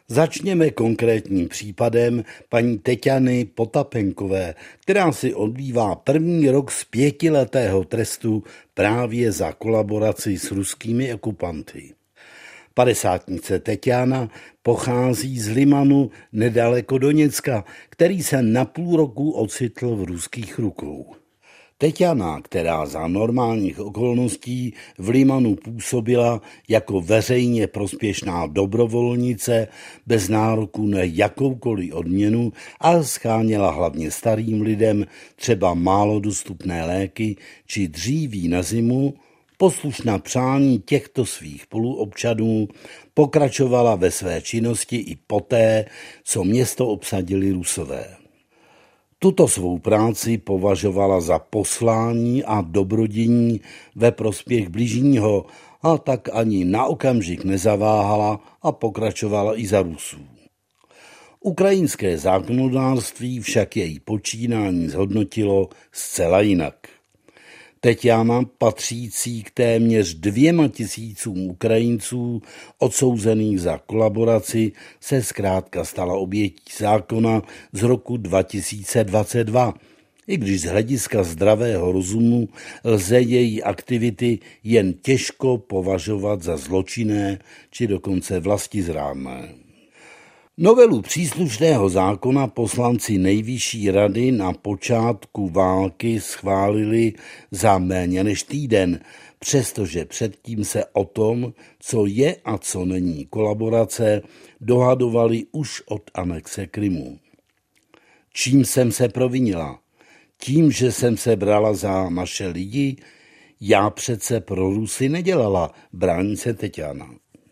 Začněme konkrétním případem paní Teťany Potapenkové, která si odbývá první rok z 5letého trestu právě za kolaboraci s ruskými okupanty. Padesátnice Teťana pochází z Limanu nedaleko Doněcka, který se na půl roku ocitl v ruských rukou. Teťana, která za normálních okolností v Limanu působila jako veřejně prospěšná dobrovolnice bez nároku na jakoukoliv odměnu a scháněla hlavně starým lidem třeba málo dostupné léky či dříví na zimu, poslušná přání těchto svých spoluobčanů pokračovala ve své činnosti i poté, co město obsadili Rusové. Tuto svou práci považovala za poslání a dobrodění ve prospěch bližního a tak ani na okamžik nezaváhala a pokračovala i za Rusů. Ukrajinské zákonodárství však její počínání zhodnotilo zcela jinak. Teťana, patřící k téměř 2 tisícům Ukrajinců odsouzených za kolaboraci, se zkrátka stala obětí zákona z roku 2022, i když z hlediska zdravého rozumu lze její aktivity jen těžko považovat za zločinné či dokonce vlastizrádné. Novelu příslušného zákona poslanci Nejvyšší rady na počátku války schválili za méně než týden, přestože předtím se o tom, co je a co není kolaborace, dohadovali už od anexe Krymu. Čím jsem se provinila? Tím, že jsem se brala za naše lidi? Já přece pro Rusy nedělala, brání se Teťana.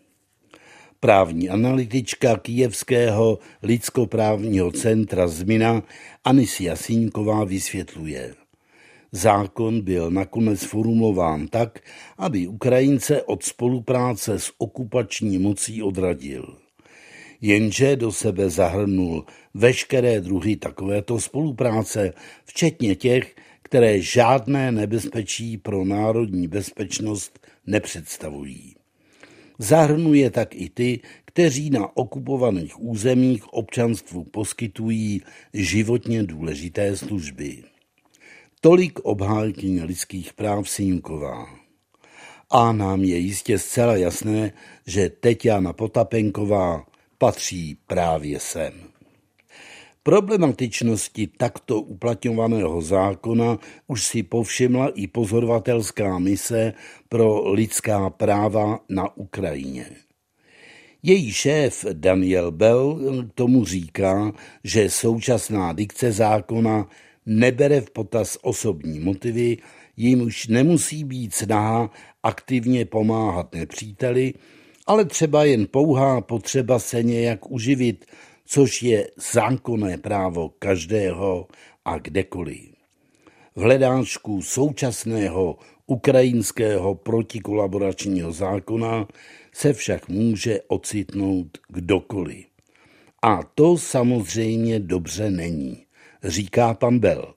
Právní analytička Kyjevského lidskoprávního centra Zmina Anisia Sínková vysvětluje. Zákon byl nakonec formulován tak, aby Ukrajince od spolupráce s okupační mocí odradil. Jenže do sebe zahrnul veškeré druhy takovéto spolupráce, včetně těch, které žádné nebezpečí pro národní bezpečnost nepředstavují. Zahrnuje tak i ty, kteří na okupovaných územích občanstvu poskytují životně důležité služby. Tolik obhájkyně lidských práv Sínková. A nám je jistě zcela jasné, že Teťana Potapenková patří právě sem. Problematičnosti takto uplatňovaného zákona už si povšimla i pozorovatelská mise pro lidská práva na Ukrajině. Její šéf Daniel Bell tomu říká, že současná dikce zákona nebere v potaz osobní motivy, jimž nemusí být snaha aktivně pomáhat nepříteli, ale třeba jen pouhá potřeba se nějak uživit, což je zákonné právo každého a kdekoliv. V hledáčku současného ukrajinského protikolaboračního zákona se však může ocitnout kdokoliv. A to samozřejmě dobře není, říká pan Bell.